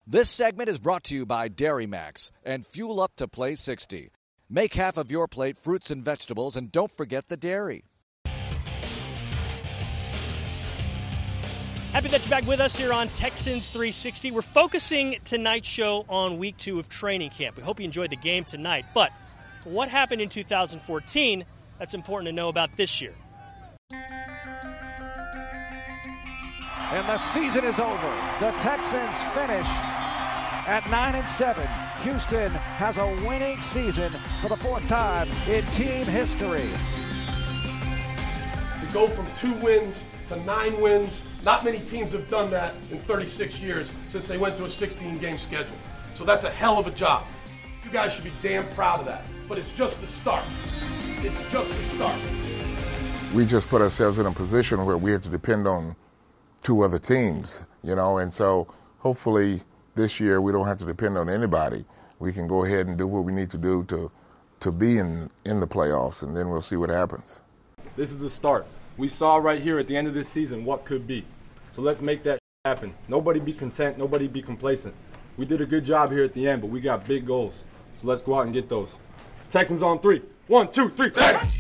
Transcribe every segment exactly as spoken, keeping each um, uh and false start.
This segment is brought to you by Dairy Max and Fuel Up to Play sixty. Make half of your plate fruits and vegetables, and don't forget the dairy. Happy that you're back with us here on Texans three sixty. We're focusing tonight's show on week two of training camp. We hope you enjoyed the game tonight. But what happened in two thousand fourteen, that's important to know about this year. And the season is over. The Texans finish at nine and seven. Houston has a winning season for the fourth time in team history. To go from two wins to nine wins, not many teams have done that in thirty-six years since they went to a sixteen-game schedule. So that's a hell of a job. You guys should be damn proud of that. But it's just the start. It's just the start. We just put ourselves in a position where we have to depend on two other teams, you know, and so hopefully this year we don't have to depend on anybody. We can go ahead and do what we need to do to to be in, in the playoffs, and then we'll see what happens. This is the start. We saw right here at the end of this season what could be. So let's make that happen. Nobody be content. Nobody be complacent. We did a good job here at the end, but we got big goals. So let's go out and get those. Texans on three. One, two, three, Texans!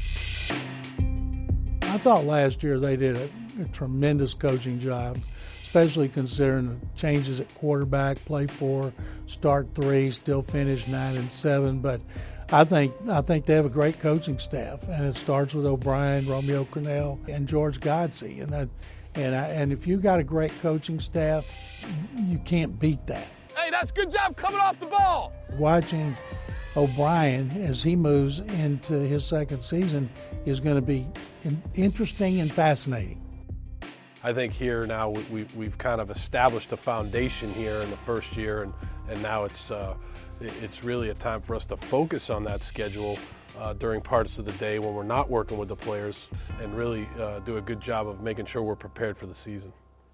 I thought last year they did a, a tremendous coaching job, especially considering the changes at quarterback, play four, start three, still finish nine and seven. But I think I think they have a great coaching staff, and it starts with O'Brien, Romeo Crennel, and George Godsey. And that, and I, and if you got a great coaching staff, you can't beat that. Hey, that's a good job coming off the ball. Watching O'Brien as he moves into his second season is going to be interesting and fascinating. I think here now we, we, we've kind of established a foundation here in the first year, and, and now it's uh, it's really a time for us to focus on that schedule uh, during parts of the day when we're not working with the players, and really uh, do a good job of making sure we're prepared for the season.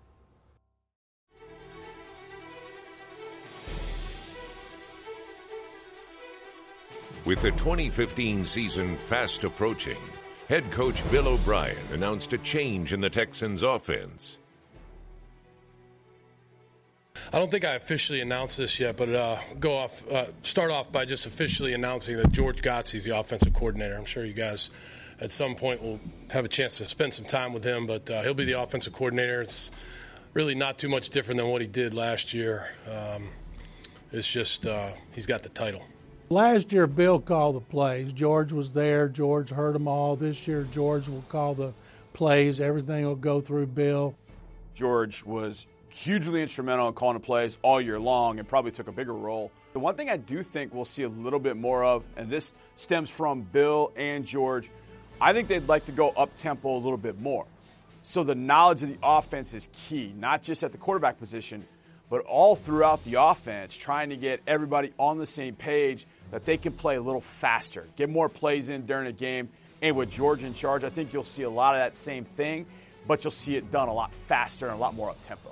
With the twenty fifteen season fast approaching, head coach Bill O'Brien announced a change in the Texans' offense. I don't think I officially announced this yet, but uh, go off, uh, start off by just officially announcing that George Godsey is the offensive coordinator. I'm sure you guys at some point will have a chance to spend some time with him, but uh, he'll be the offensive coordinator. It's really not too much different than what he did last year. Um, it's just uh, he's got the title. Last year, Bill called the plays. George was there. George heard them all. This year, George will call the plays. Everything will go through Bill. George was hugely instrumental in calling the plays all year long and probably took a bigger role. The one thing I do think we'll see a little bit more of, and this stems from Bill and George, I think they'd like to go up-tempo a little bit more. So the knowledge of the offense is key, not just at the quarterback position, but all throughout the offense, trying to get everybody on the same page that they can play a little faster, get more plays in during a game. And with George in charge, I think you'll see a lot of that same thing, but you'll see it done a lot faster and a lot more up-tempo.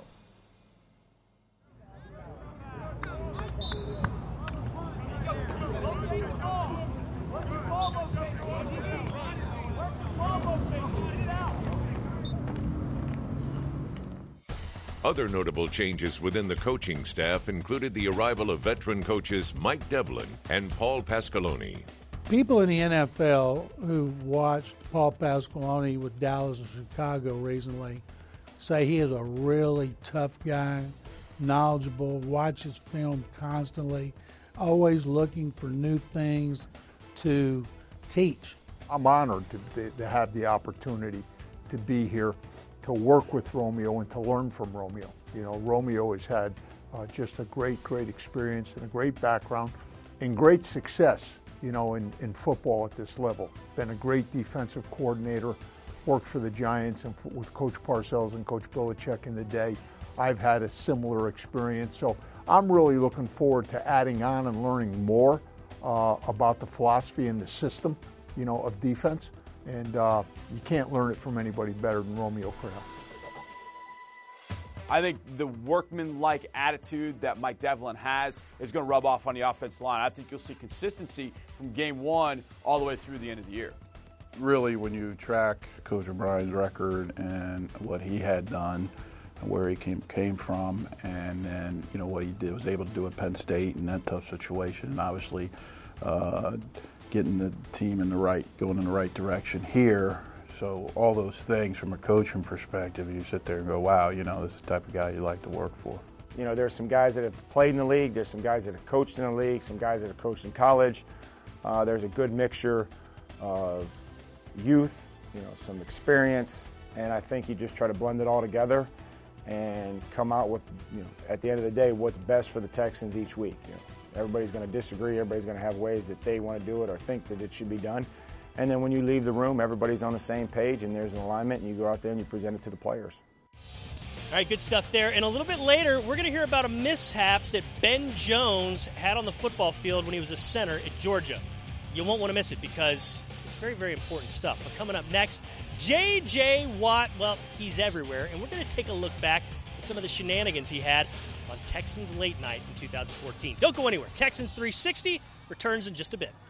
Other notable changes within the coaching staff included the arrival of veteran coaches Mike Devlin and Paul Pasqualoni. People in the N F L who've watched Paul Pasqualoni with Dallas and Chicago recently say he is a really tough guy, knowledgeable, watches film constantly, always looking for new things to teach. I'm honored to, to have the opportunity to be here, to work with Romeo and to learn from Romeo. You know, Romeo has had uh, just a great, great experience and a great background and great success, you know, in, in football at this level. Been a great defensive coordinator, worked for the Giants and f- with Coach Parcells and Coach Belichick in the day. I've had a similar experience, so I'm really looking forward to adding on and learning more uh, about the philosophy and the system, you know, of defense. And uh, you can't learn it from anybody better than Romeo Crennel. I think the workman-like attitude that Mike Devlin has is going to rub off on the offensive line. I think you'll see consistency from game one all the way through the end of the year. Really, when you track Coach O'Brien's record and what he had done, where he came came from, and then you know what he did was able to do at Penn State in that tough situation, and obviously uh, getting the team in the right, going in the right direction here. So all those things from a coaching perspective, you sit there and go, wow, you know, this is the type of guy you like to work for. You know, there's some guys that have played in the league, there's some guys that have coached in the league, some guys that have coached in college. Uh, there's a good mixture of youth, you know, some experience, and I think you just try to blend it all together and come out with, you know, at the end of the day, what's best for the Texans each week. You know, everybody's going to disagree, everybody's going to have ways that they want to do it or think that it should be done. And then when you leave the room, everybody's on the same page and there's an alignment, and you go out there and you present it to the players. All right, good stuff there. And a little bit later, we're going to hear about a mishap that Ben Jones had on the football field when he was a center at Georgia. You won't want to miss it because it's very, very important stuff. But coming up next, J J. Watt, well, he's everywhere, and we're going to take a look back at some of the shenanigans he had on Texans Late Night in two thousand fourteen. Don't go anywhere. Texans three sixty returns in just a bit.